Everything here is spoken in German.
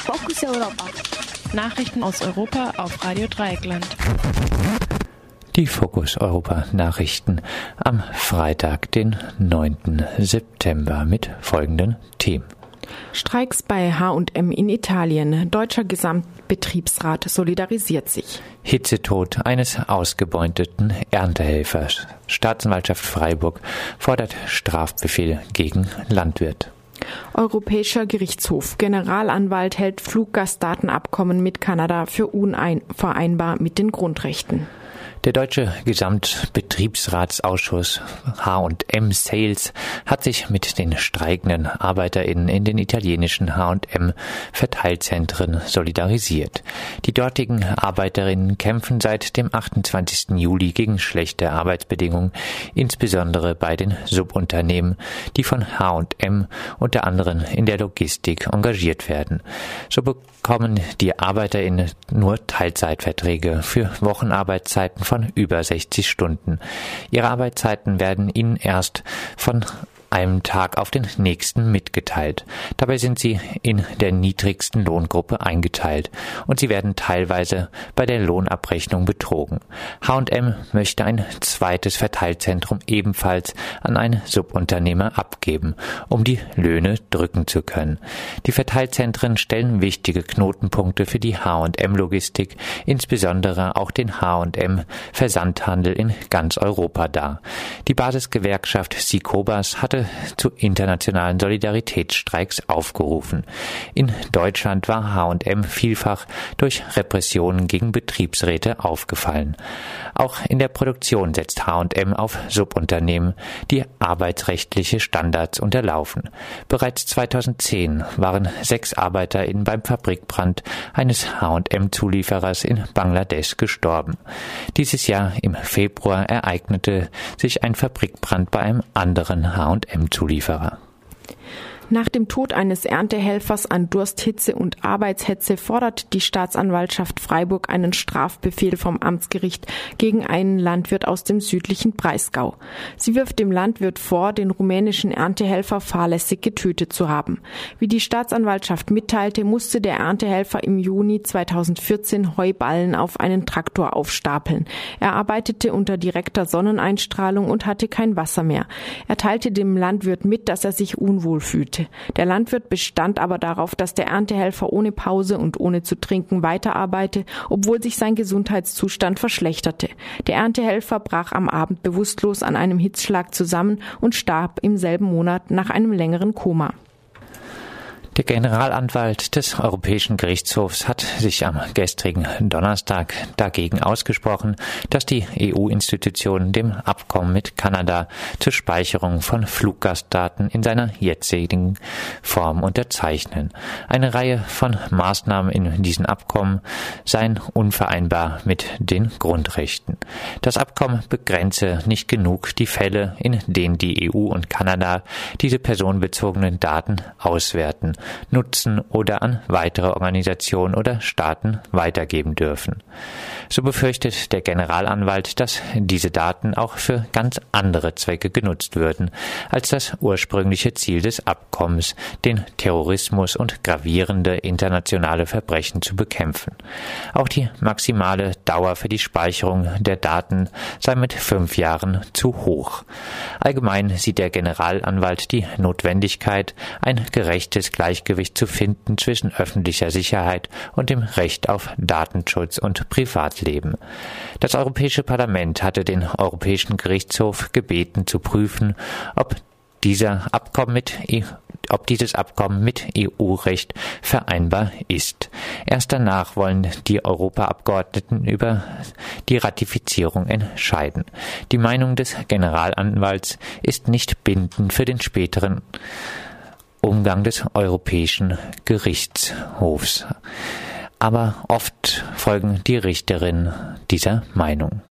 Fokus Europa. Nachrichten aus Europa auf Radio Dreieckland. Die Fokus Europa Nachrichten am Freitag, den 9. September mit folgenden Themen. Streiks bei H&M in Italien. Deutscher Gesamtbetriebsrat solidarisiert sich. Hitzetod eines ausgebeuteten Erntehelfers. Staatsanwaltschaft Freiburg fordert Strafbefehl gegen Landwirt. Europäischer Gerichtshof. Generalanwalt hält Fluggastdatenabkommen mit Kanada für unvereinbar mit den Grundrechten. Der Deutsche Gesamtbetriebsratsausschuss H&M Sales hat sich mit den streikenden ArbeiterInnen in den italienischen H&M-Verteilzentren solidarisiert. Die dortigen ArbeiterInnen kämpfen seit dem 28. Juli gegen schlechte Arbeitsbedingungen, insbesondere bei den Subunternehmen, die von H&M unter anderem in der Logistik engagiert werden. So bekommen die ArbeiterInnen nur Teilzeitverträge für Wochenarbeitszeiten von über 60 Stunden. Ihre Arbeitszeiten werden ihnen erst von einem Tag auf den nächsten mitgeteilt. Dabei sind sie in der niedrigsten Lohngruppe eingeteilt und sie werden teilweise bei der Lohnabrechnung betrogen. H&M möchte ein zweites Verteilzentrum ebenfalls an einen Subunternehmer abgeben, um die Löhne drücken zu können. Die Verteilzentren stellen wichtige Knotenpunkte für die H&M-Logistik, insbesondere auch den H&M-Versandhandel in ganz Europa dar. Die Basisgewerkschaft Sicobas hatte zu internationalen Solidaritätsstreiks aufgerufen. In Deutschland war H&M vielfach durch Repressionen gegen Betriebsräte aufgefallen. Auch in der Produktion setzt H&M auf Subunternehmen, die arbeitsrechtliche Standards unterlaufen. Bereits 2010 waren 6 ArbeiterInnen beim Fabrikbrand eines H&M-Zulieferers in Bangladesch gestorben. Dieses Jahr im Februar ereignete sich ein Fabrikbrand bei einem anderen H&M-Zulieferer. Nach dem Tod eines Erntehelfers an Durst, Hitze und Arbeitshetze fordert die Staatsanwaltschaft Freiburg einen Strafbefehl vom Amtsgericht gegen einen Landwirt aus dem südlichen Breisgau. Sie wirft dem Landwirt vor, den rumänischen Erntehelfer fahrlässig getötet zu haben. Wie die Staatsanwaltschaft mitteilte, musste der Erntehelfer im Juni 2014 Heuballen auf einen Traktor aufstapeln. Er arbeitete unter direkter Sonneneinstrahlung und hatte kein Wasser mehr. Er teilte dem Landwirt mit, dass er sich unwohl fühlte. Der Landwirt bestand aber darauf, dass der Erntehelfer ohne Pause und ohne zu trinken weiterarbeite, obwohl sich sein Gesundheitszustand verschlechterte. Der Erntehelfer brach am Abend bewusstlos an einem Hitzschlag zusammen und starb im selben Monat nach einem längeren Koma. Der Generalanwalt des Europäischen Gerichtshofs hat sich am gestrigen Donnerstag dagegen ausgesprochen, dass die EU-Institutionen dem Abkommen mit Kanada zur Speicherung von Fluggastdaten in seiner jetzigen Form unterzeichnen. Eine Reihe von Maßnahmen in diesen Abkommen seien unvereinbar mit den Grundrechten. Das Abkommen begrenze nicht genug die Fälle, in denen die EU und Kanada diese personenbezogenen Daten auswerten, nutzen oder an weitere Organisationen oder Staaten weitergeben dürfen. So befürchtet der Generalanwalt, dass diese Daten auch für ganz andere Zwecke genutzt würden, als das ursprüngliche Ziel des Abkommens, den Terrorismus und gravierende internationale Verbrechen zu bekämpfen. Auch die maximale Dauer für die Speicherung der Daten sei mit 5 Jahren zu hoch. Allgemein sieht der Generalanwalt die Notwendigkeit, ein gerechtes Gleichgewicht zu finden zwischen öffentlicher Sicherheit und dem Recht auf Datenschutz und Privatleben. Das Europäische Parlament hatte den Europäischen Gerichtshof gebeten zu prüfen, ob dieses Abkommen mit EU-Recht vereinbar ist. Erst danach wollen die Europaabgeordneten über die Ratifizierung entscheiden. Die Meinung des Generalanwalts ist nicht bindend für den späteren Umgang des Europäischen Gerichtshofs. Aber oft folgen die Richterinnen dieser Meinung.